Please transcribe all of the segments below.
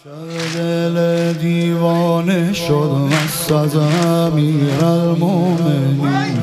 دل دیوانه شد مست از امیرالمومنین.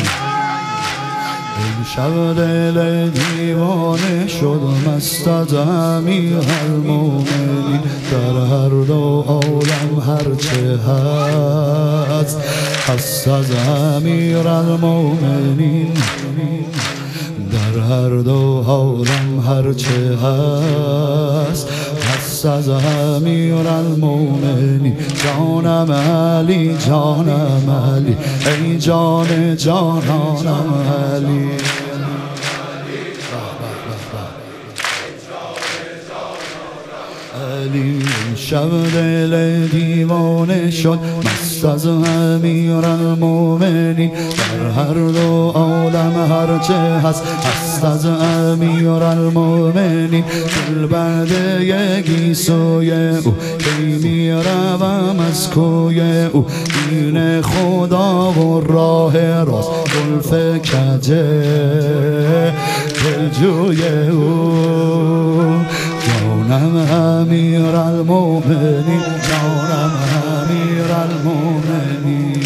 شب دل دیوانه شد مست از امیرالمومنین. در هر دو عالم هرچه هست هست از امیرالمومنین. در هر دو عالم هرچه هست هست از امیرالمومنین. جانم علی جانم علی ای جان جانانم علی. علی شب دل دیوانه شد مست از امیرالمومنین. در هر دو عالم هرچه هست هست از امیرالمومنین. دل بنده گیسوی او کی میروم از کوی او. دین خدا و راه راست زلف کجه دلجوی او. جانم امیرالمومنین جانم امیرالمومنین.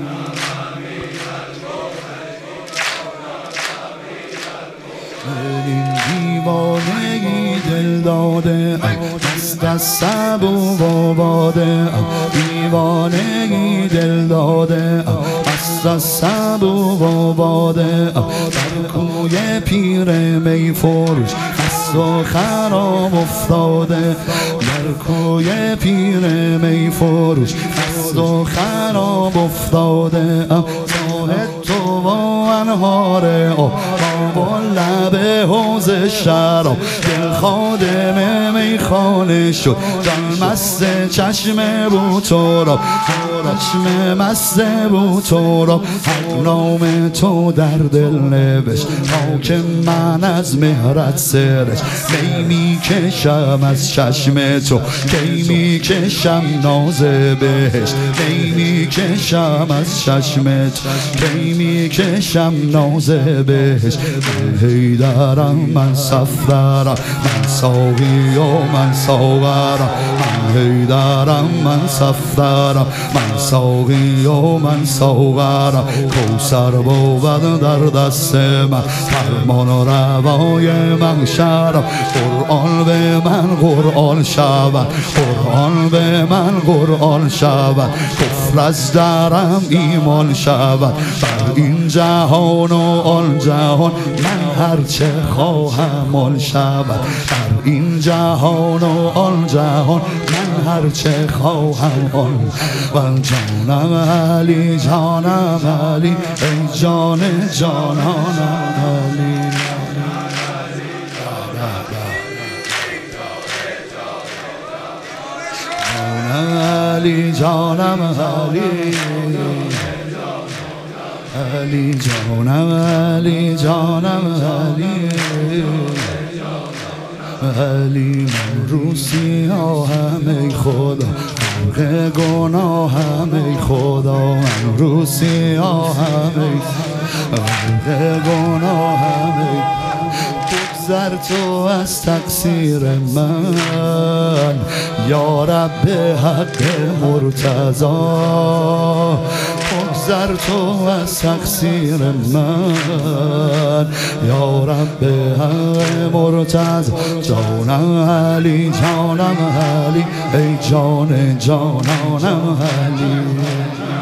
دیوانگی دل داده دست از سبو و باده. دیوانگی دل داده دست از سبو و باده. در کوی پیر می فروش مست و خراب افتاده. در کوی پیر می فروش مست و خراب افتاده. زاهد تو و انهار آب و لب حوض شراب. دل خادم میخانه شد جان مست چشم بو تو را. چشم مست بو تو را. حق نام تو در دل نوشت تا که من از مهرت سرش. می میکشم از چشم تو کی میکشم ناز بهشت. می میکشم از چشم تو کی میکشم ناز بهشت. من حیدرم من صفدرم من ساقی و من ساغرم. من حیدرم من صفدرم من ساقی و من ساغرم. کوثر بود در دست من فرمان و روای من شرم. قرآن به من قرآن شود قرآن به من قرآن شود. کفر از درم ایمان شود. بر این جهان و آن جهان من هرچه خواهم آن شود. در این جهان و آن جهان من هرچه خواهم آن. و جانم علی جانم علی ای جان جانانم علی. علی جانم علی علی جانم علی جانم علی علی. من رو سیاهم ای خدا غرق گناهم ای خدا. من رو سیاهم ای غرق گناهم ای. بگذر تو از تقصیر من یا رب حق مرتضی. بگذر تو از تقصیر من یا رب حق مرتضی. جانم علی جانم علی ای جان جانانم علی.